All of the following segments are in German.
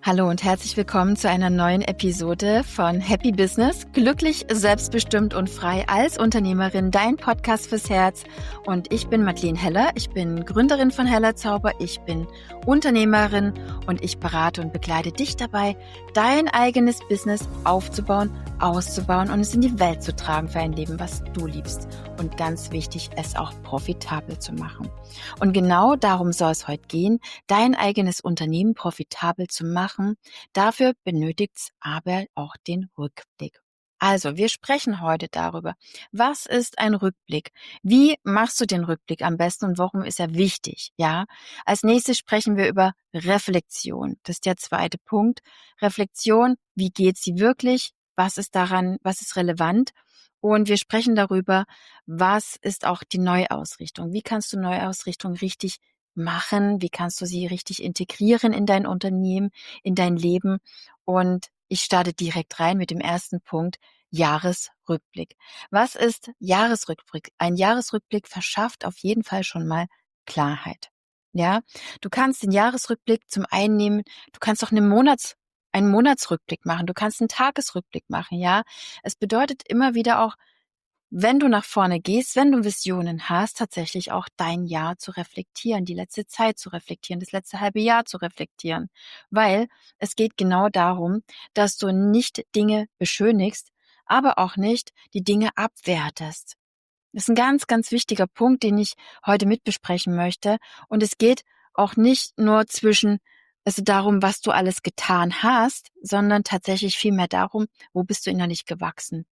Hallo und herzlich willkommen zu einer neuen Episode von Happy Business. Glücklich, selbstbestimmt und frei als Unternehmerin, dein Podcast fürs Herz. Und ich bin Madeleine Heller. Ich bin Gründerin von Heller Zauber. Ich bin Unternehmerin und ich berate und begleite dich dabei, dein eigenes Business aufzubauen, auszubauen und es in die Welt zu tragen für ein Leben, was du liebst. Und ganz wichtig, es auch profitabel zu machen. Und genau darum soll es heute gehen, dein eigenes Unternehmen profitabel zu machen. Dafür benötigt es aber auch den Rückblick. Also, wir sprechen heute darüber, was ist ein Rückblick? Wie machst du den Rückblick am besten und warum ist er wichtig? Ja, als nächstes sprechen wir über Reflexion. Das ist der zweite Punkt. Reflexion, wie geht sie wirklich? Was ist daran, was ist relevant? Und wir sprechen darüber, was ist auch die Neuausrichtung? Wie kannst du Neuausrichtung richtig machen? Wie kannst du sie richtig integrieren in dein Unternehmen, in dein Leben? Und ich starte direkt rein mit dem ersten Punkt, Jahresrückblick. Was ist Jahresrückblick? Ein Jahresrückblick verschafft auf jeden Fall schon mal Klarheit. Ja, du kannst den Jahresrückblick zum einen nehmen, du kannst auch einen Monatsrückblick machen, du kannst einen Tagesrückblick machen, ja. Es bedeutet immer wieder auch, wenn du nach vorne gehst, wenn du Visionen hast, tatsächlich auch dein Jahr zu reflektieren, die letzte Zeit zu reflektieren, das letzte halbe Jahr zu reflektieren. Weil es geht genau darum, dass du nicht Dinge beschönigst, aber auch nicht die Dinge abwertest. Das ist ein ganz, ganz wichtiger Punkt, den ich heute mit besprechen möchte. Und es geht auch nicht nur darum, was du alles getan hast, sondern tatsächlich vielmehr darum, wo bist du innerlich gewachsen.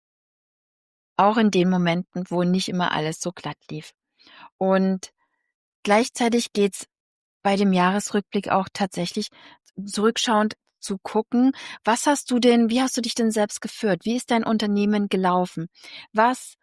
Auch in den Momenten, wo nicht immer alles so glatt lief. Und gleichzeitig geht's bei dem Jahresrückblick auch tatsächlich zurückschauend zu gucken, wie hast du dich denn selbst geführt? Wie ist dein Unternehmen gelaufen? Was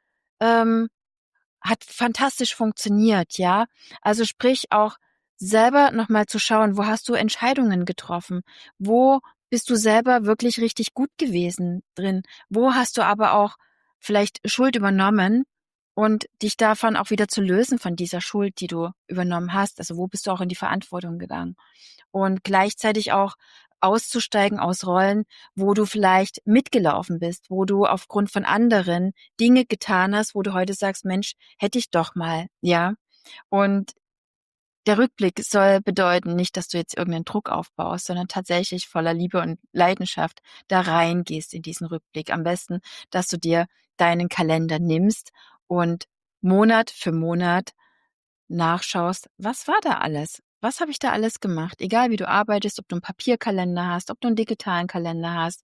hat fantastisch funktioniert, ja? Also sprich auch selber nochmal zu schauen, wo hast du Entscheidungen getroffen? Wo bist du selber wirklich richtig gut gewesen drin? Wo hast du aber auch vielleicht Schuld übernommen und dich davon auch wieder zu lösen von dieser Schuld, die du übernommen hast? Also wo bist du auch in die Verantwortung gegangen? Und gleichzeitig auch auszusteigen aus Rollen, wo du vielleicht mitgelaufen bist, wo du aufgrund von anderen Dinge getan hast, wo du heute sagst, Mensch, hätte ich doch mal, ja. Und der Rückblick soll bedeuten, nicht, dass du jetzt irgendeinen Druck aufbaust, sondern tatsächlich voller Liebe und Leidenschaft da reingehst in diesen Rückblick. Am besten, dass du dir deinen Kalender nimmst und Monat für Monat nachschaust, was war da alles? Was habe ich da alles gemacht? Egal wie du arbeitest, ob du einen Papierkalender hast, ob du einen digitalen Kalender hast.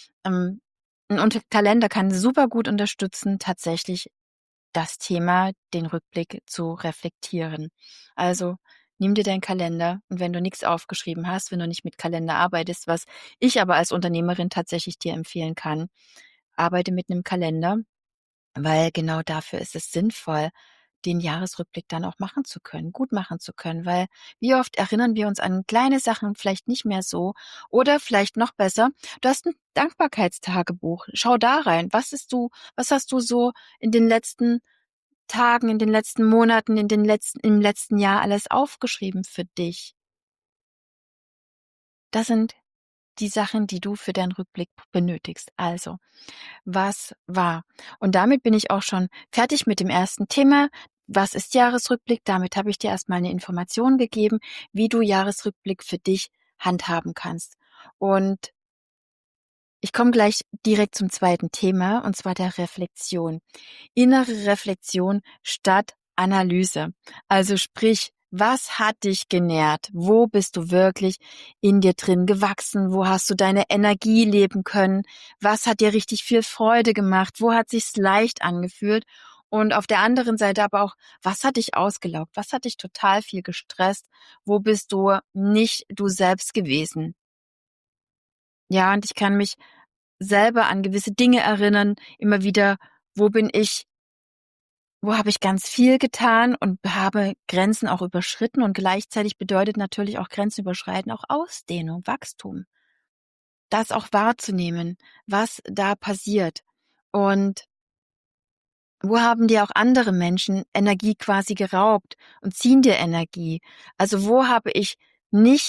'N Kalender kann super gut unterstützen, tatsächlich das Thema, den Rückblick zu reflektieren. Also, nimm dir deinen Kalender und wenn du nichts aufgeschrieben hast, wenn du nicht mit Kalender arbeitest, was ich aber als Unternehmerin tatsächlich dir empfehlen kann, arbeite mit einem Kalender, weil genau dafür ist es sinnvoll, den Jahresrückblick dann auch machen zu können, gut machen zu können, weil wie oft erinnern wir uns an kleine Sachen vielleicht nicht mehr so oder vielleicht noch besser, du hast ein Dankbarkeitstagebuch. Schau da rein. Was hast du so in den letzten Tagen, in den letzten Monaten, im letzten Jahr alles aufgeschrieben für dich? Das sind die Sachen, die du für deinen Rückblick benötigst. Also, was war? Und damit bin ich auch schon fertig mit dem ersten Thema. Was ist Jahresrückblick? Damit habe ich dir erstmal eine Information gegeben, wie du Jahresrückblick für dich handhaben kannst. Und ich komme gleich direkt zum zweiten Thema, und zwar der Reflexion. Innere Reflexion statt Analyse. Also sprich, was hat dich genährt? Wo bist du wirklich in dir drin gewachsen? Wo hast du deine Energie leben können? Was hat dir richtig viel Freude gemacht? Wo hat sich's leicht angefühlt? Und auf der anderen Seite aber auch, was hat dich ausgelaugt? Was hat dich total viel gestresst? Wo bist du nicht du selbst gewesen? Ja, und ich kann mich selber an gewisse Dinge erinnern, immer wieder, wo bin ich wo habe ich ganz viel getan und habe Grenzen auch überschritten und gleichzeitig bedeutet natürlich auch Grenzen überschreiten auch Ausdehnung, Wachstum. Das auch wahrzunehmen, was da passiert. Und wo haben dir auch andere Menschen Energie quasi geraubt und ziehen dir Energie? Also wo habe ich nicht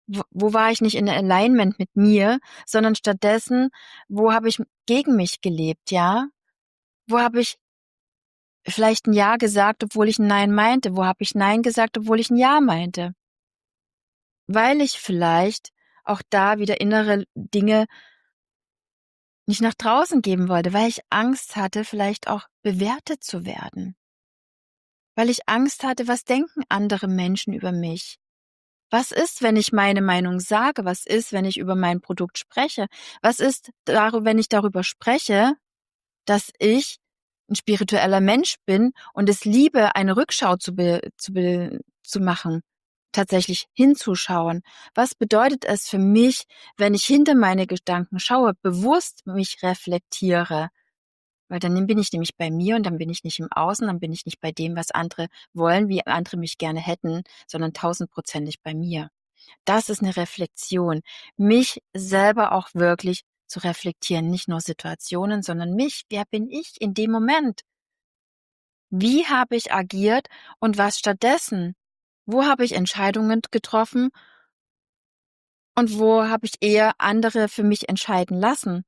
Wo war ich nicht in Alignment mit mir, sondern stattdessen, wo habe ich gegen mich gelebt, ja? Wo habe ich vielleicht ein Ja gesagt, obwohl ich ein Nein meinte? Wo habe ich Nein gesagt, obwohl ich ein Ja meinte? Weil ich vielleicht auch da wieder innere Dinge nicht nach draußen geben wollte, weil ich Angst hatte, vielleicht auch bewertet zu werden. Weil ich Angst hatte, was denken andere Menschen über mich? Was ist, wenn ich meine Meinung sage? Was ist, wenn ich über mein Produkt spreche? Was ist, wenn ich darüber spreche, dass ich ein spiritueller Mensch bin und es liebe, eine Rückschau zu machen, tatsächlich hinzuschauen? Was bedeutet es für mich, wenn ich hinter meine Gedanken schaue, bewusst mich reflektiere? Weil dann bin ich nämlich bei mir und dann bin ich nicht im Außen, dann bin ich nicht bei dem, was andere wollen, wie andere mich gerne hätten, sondern 1000-prozentig bei mir. Das ist eine Reflexion, mich selber auch wirklich zu reflektieren, nicht nur Situationen, sondern mich. Wer bin ich in dem Moment? Wie habe ich agiert und was stattdessen? Wo habe ich Entscheidungen getroffen und wo habe ich eher andere für mich entscheiden lassen?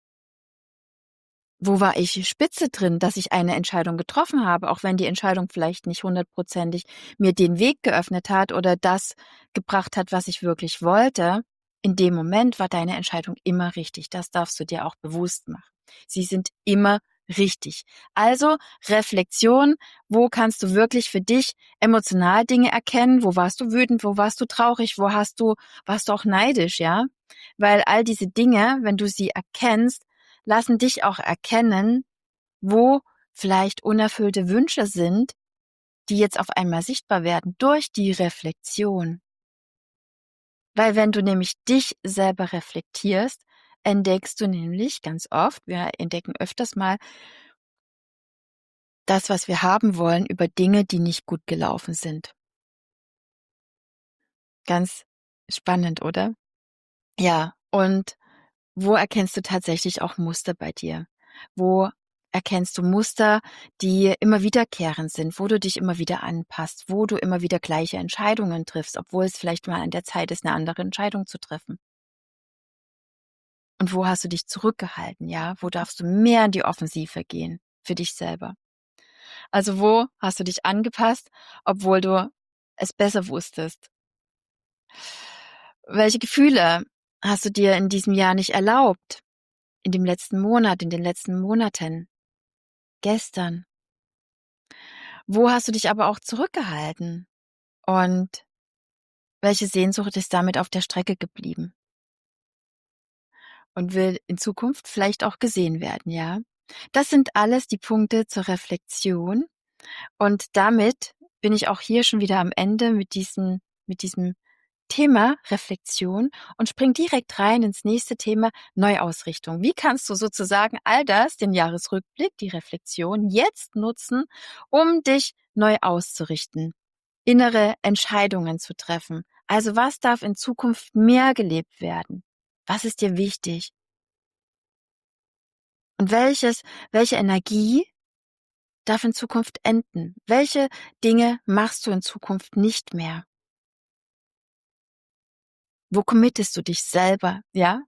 Wo war ich spitze drin, dass ich eine Entscheidung getroffen habe, auch wenn die Entscheidung vielleicht nicht 100-prozentig mir den Weg geöffnet hat oder das gebracht hat, was ich wirklich wollte. In dem Moment war deine Entscheidung immer richtig. Das darfst du dir auch bewusst machen. Sie sind immer richtig. Also Reflexion, wo kannst du wirklich für dich emotional Dinge erkennen? Wo warst du wütend? Wo warst du traurig? Warst du auch neidisch, ja? Weil all diese Dinge, wenn du sie erkennst, lassen dich auch erkennen, wo vielleicht unerfüllte Wünsche sind, die jetzt auf einmal sichtbar werden durch die Reflexion. Weil wenn du nämlich dich selber reflektierst, entdeckst du nämlich ganz oft, wir entdecken öfters mal das, was wir haben wollen, über Dinge, die nicht gut gelaufen sind. Ganz spannend, oder? Ja, und wo erkennst du tatsächlich auch Muster bei dir? Wo erkennst du Muster, die immer wiederkehrend sind, wo du dich immer wieder anpasst, wo du immer wieder gleiche Entscheidungen triffst, obwohl es vielleicht mal an der Zeit ist, eine andere Entscheidung zu treffen? Und wo hast du dich zurückgehalten, ja? Wo darfst du mehr in die Offensive gehen für dich selber? Also wo hast du dich angepasst, obwohl du es besser wusstest? Welche Gefühle hast du dir in diesem Jahr nicht erlaubt? In dem letzten Monat, in den letzten Monaten, gestern? Wo hast du dich aber auch zurückgehalten? Und welche Sehnsucht ist damit auf der Strecke geblieben und will in Zukunft vielleicht auch gesehen werden, ja? Das sind alles die Punkte zur Reflexion. Und damit bin ich auch hier schon wieder am Ende mit diesem Thema Reflexion und spring direkt rein ins nächste Thema Neuausrichtung. Wie kannst du sozusagen all das, den Jahresrückblick, die Reflexion jetzt nutzen, um dich neu auszurichten, innere Entscheidungen zu treffen? Also was darf in Zukunft mehr gelebt werden? Was ist dir wichtig? Und welche Energie darf in Zukunft enden? Welche Dinge machst du in Zukunft nicht mehr? Wo committest du dich selber, ja?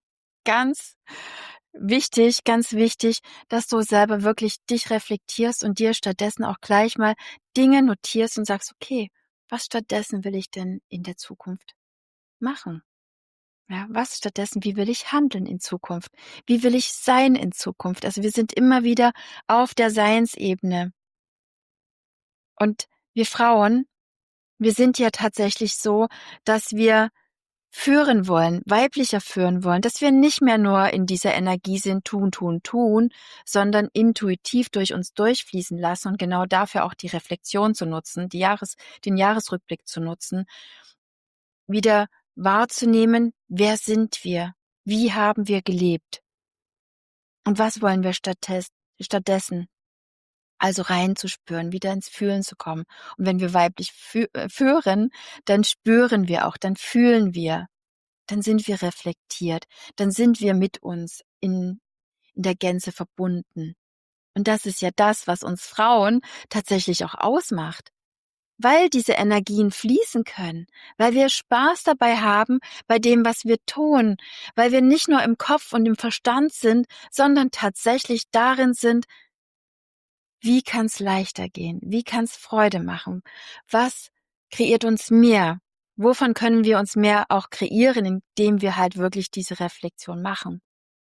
Ganz wichtig, dass du selber wirklich dich reflektierst und dir stattdessen auch gleich mal Dinge notierst und sagst: „Okay, was stattdessen will ich denn in der Zukunft machen?“ Ja, was stattdessen wie will ich handeln in Zukunft? Wie will ich sein in Zukunft? Also, wir sind immer wieder auf der Seinsebene. Und wir Frauen, wir sind ja tatsächlich so, dass wir führen wollen, weiblicher führen wollen, dass wir nicht mehr nur in dieser Energie sind, tun, sondern intuitiv durch uns durchfließen lassen und genau dafür auch die Reflexion zu nutzen, den Jahresrückblick zu nutzen, wieder wahrzunehmen, wer sind wir? Wie haben wir gelebt? Und was wollen wir stattdessen? Also reinzuspüren, wieder ins Fühlen zu kommen. Und wenn wir weiblich führen, dann spüren wir auch, dann fühlen wir. Dann sind wir reflektiert, dann sind wir mit uns in der Gänze verbunden. Und das ist ja das, was uns Frauen tatsächlich auch ausmacht. weil diese Energien fließen können, weil wir Spaß dabei haben bei dem, was wir tun, weil wir nicht nur im Kopf und im Verstand sind, sondern tatsächlich darin sind, wie kann es leichter gehen, wie kann es Freude machen, was kreiert uns mehr, wovon können wir uns mehr auch kreieren, indem wir halt wirklich diese Reflexion machen.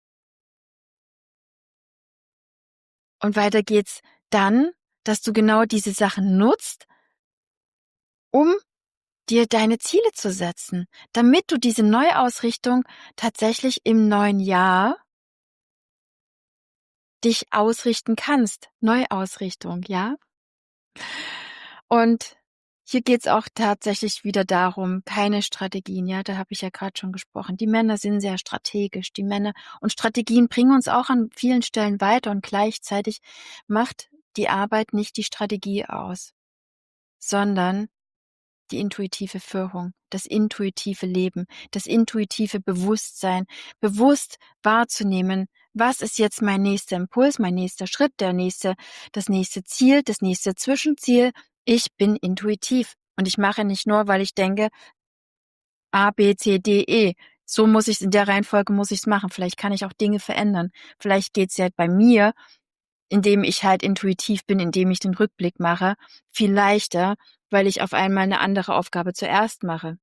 Und weiter geht's dann, dass du genau diese Sachen nutzt, um dir deine Ziele zu setzen, damit du diese Neuausrichtung tatsächlich im neuen Jahr dich ausrichten kannst. Neuausrichtung, ja? Und hier geht's auch tatsächlich wieder darum, keine Strategien, ja, da habe ich ja gerade schon gesprochen. Die Männer sind sehr strategisch, die Männer und Strategien bringen uns auch an vielen Stellen weiter und gleichzeitig macht die Arbeit nicht die Strategie aus, sondern die intuitive Führung, das intuitive Leben, das intuitive Bewusstsein, bewusst wahrzunehmen, was ist jetzt mein nächster Impuls, mein nächster Schritt, das nächste Ziel, das nächste Zwischenziel. Ich bin intuitiv und ich mache nicht nur, weil ich denke, A, B, C, D, E. So muss ich es in der Reihenfolge muss ich es machen. Vielleicht kann ich auch Dinge verändern. Vielleicht geht's ja bei mir, indem ich halt intuitiv bin, indem ich den Rückblick mache, viel leichter, weil ich auf einmal eine andere Aufgabe zuerst mache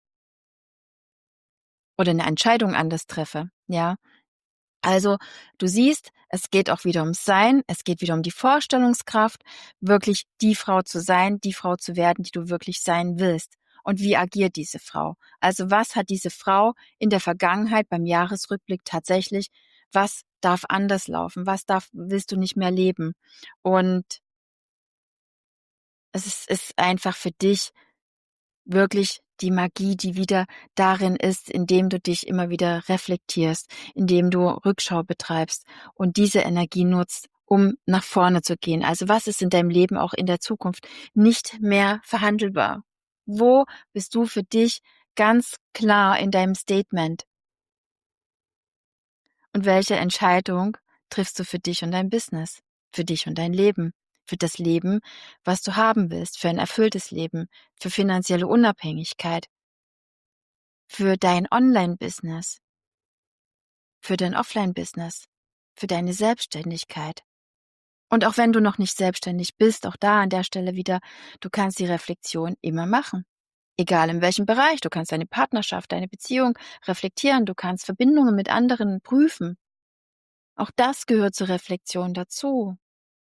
oder eine Entscheidung anders treffe, ja. Also, du siehst, es geht auch wieder ums Sein, es geht wieder um die Vorstellungskraft, wirklich die Frau zu sein, die Frau zu werden, die du wirklich sein willst. Und wie agiert diese Frau? Also, was hat diese Frau in der Vergangenheit beim Jahresrückblick tatsächlich, was darf anders laufen? Willst du nicht mehr leben? Und ist einfach für dich wirklich die Magie, die wieder darin ist, indem du dich immer wieder reflektierst, indem du Rückschau betreibst und diese Energie nutzt, um nach vorne zu gehen. Also was ist in deinem Leben auch in der Zukunft nicht mehr verhandelbar? Wo bist du für dich ganz klar in deinem Statement? Und welche Entscheidung triffst du für dich und dein Business, für dich und dein Leben, für das Leben, was du haben willst, für ein erfülltes Leben, für finanzielle Unabhängigkeit, für dein Online-Business, für dein Offline-Business, für deine Selbstständigkeit. Und auch wenn du noch nicht selbstständig bist, auch da an der Stelle wieder, du kannst die Reflexion immer machen. Egal in welchem Bereich, du kannst deine Partnerschaft, deine Beziehung reflektieren, du kannst Verbindungen mit anderen prüfen. Auch das gehört zur Reflexion dazu.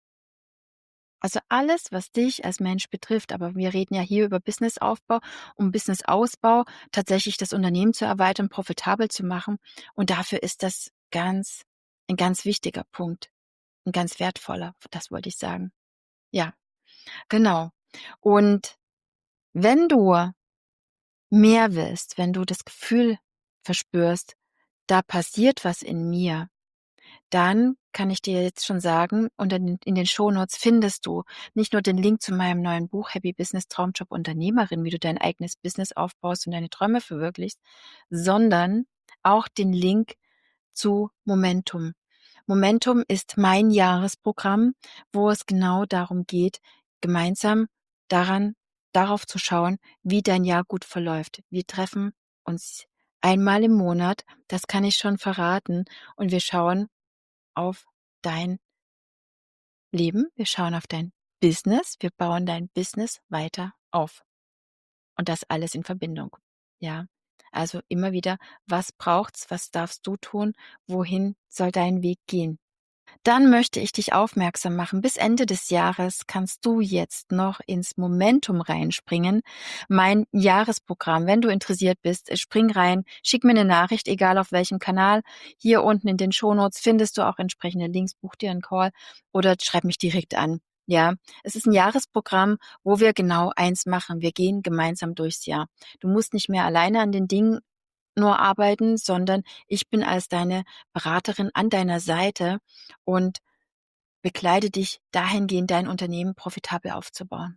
Also alles, was dich als Mensch betrifft, aber wir reden ja hier über Businessaufbau, um Businessausbau, tatsächlich das Unternehmen zu erweitern, profitabel zu machen. Und dafür ist das ein ganz wichtiger Punkt, ein ganz wertvoller, das wollte ich sagen. Ja, genau. Und wenn du mehr willst, wenn du das Gefühl verspürst, da passiert was in mir, dann kann ich dir jetzt schon sagen, und in den Shownotes findest du nicht nur den Link zu meinem neuen Buch Happy Business Traumjob Unternehmerin, wie du dein eigenes Business aufbaust und deine Träume verwirklichst, sondern auch den Link zu Momentum. Momentum ist mein Jahresprogramm, wo es genau darum geht, gemeinsam darauf zu schauen, wie dein Jahr gut verläuft. Wir treffen uns einmal im Monat, das kann ich schon verraten, und wir schauen auf dein Leben, wir schauen auf dein Business, wir bauen dein Business weiter auf. Und das alles in Verbindung. Ja. Also immer wieder, was braucht's, was darfst du tun, wohin soll dein Weg gehen? Dann möchte ich dich aufmerksam machen. Bis Ende des Jahres kannst du jetzt noch ins Momentum reinspringen. Mein Jahresprogramm, wenn du interessiert bist, spring rein, schick mir eine Nachricht, egal auf welchem Kanal. Hier unten in den Shownotes findest du auch entsprechende Links, buch dir einen Call oder schreib mich direkt an. Ja, es ist ein Jahresprogramm, wo wir genau eins machen. Wir gehen gemeinsam durchs Jahr. Du musst nicht mehr alleine an den Dingen nur arbeiten, sondern ich bin als deine Beraterin an deiner Seite und begleite dich dahingehend, dein Unternehmen profitabel aufzubauen.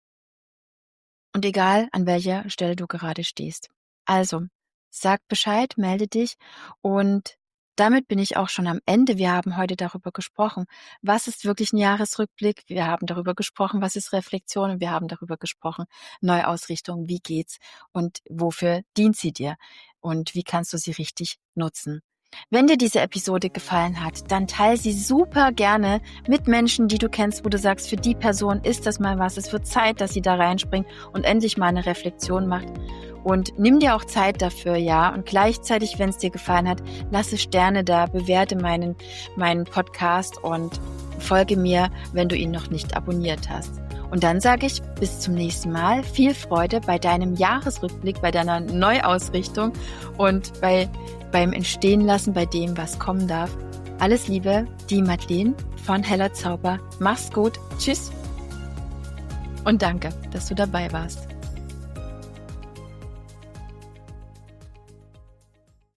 Und egal, an welcher Stelle du gerade stehst. Also, sag Bescheid, melde dich und damit bin ich auch schon am Ende. Wir haben heute darüber gesprochen, was ist wirklich ein Jahresrückblick. Wir haben darüber gesprochen, was ist Reflexion, und wir haben darüber gesprochen, Neuausrichtung, wie geht's und wofür dient sie dir und wie kannst du sie richtig nutzen. Wenn dir diese Episode gefallen hat, dann teile sie super gerne mit Menschen, die du kennst, wo du sagst, für die Person ist das mal was. Es wird Zeit, dass sie da reinspringt und endlich mal eine Reflexion macht. Und nimm dir auch Zeit dafür, ja. Und gleichzeitig, wenn es dir gefallen hat, lasse Sterne da, bewerte meinen Podcast und folge mir, wenn du ihn noch nicht abonniert hast. Und dann sage ich bis zum nächsten Mal. Viel Freude bei deinem Jahresrückblick, bei deiner Neuausrichtung und beim Entstehen lassen, bei dem, was kommen darf. Alles Liebe, die Madeleine von Heller Zauber. Mach's gut. Tschüss. Und danke, dass du dabei warst.